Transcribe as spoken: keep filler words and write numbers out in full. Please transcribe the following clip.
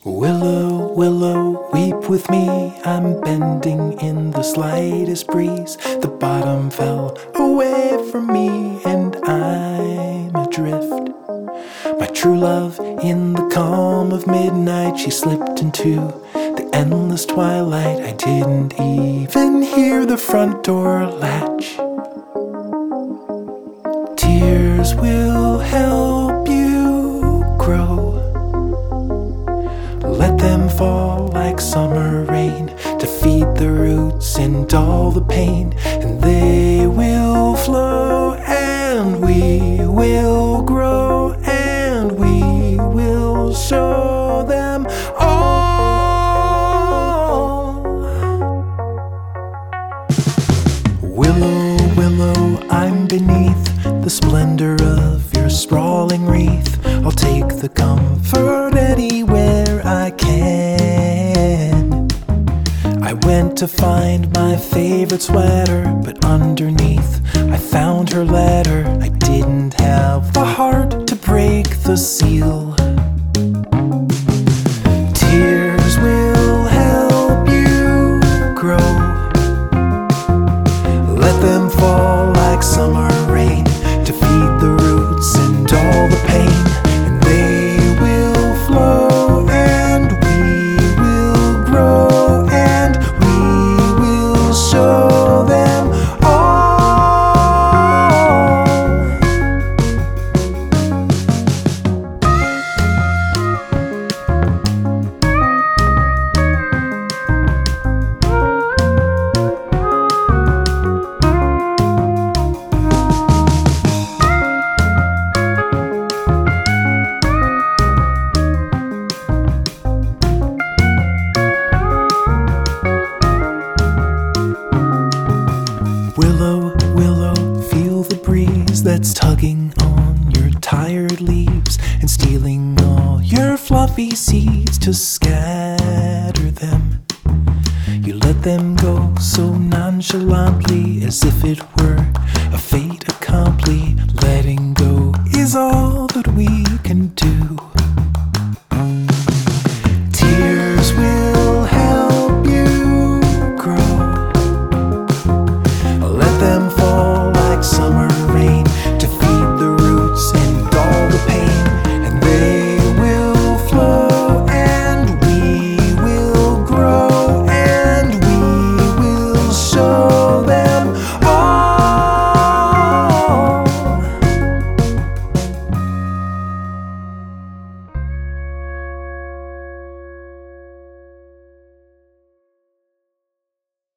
Willow, willow, weep with me. I'm bending in the slightest breeze. The bottom fell away from me, and I'm adrift. My true love, in the calm of midnight, she slipped into the endless twilight. I didn't even hear the front door latch. Tears will help you grow. Let them fall like summer rain to feed the roots and all the pain, and they will flow, and we will grow, and we will show them all. Willow, willow, I'm beneath the splendor of your sprawling wreath. I'll take the comfort anywhere I can. I went to find my favorite sweater, but underneath I found her letter. I didn't have the heart to break the seal. Tears will help you grow. Let them fall like summer rain to feed the roots and all the pain, and they will flow, and we will grow, and we will show them all. Willow, willow, feel the breeze that's tugging on your tired leaves and stealing all your fluffy seeds to scatter them. You let them go so nonchalantly, as if it were a fait accompli. Letting go is all that we can do.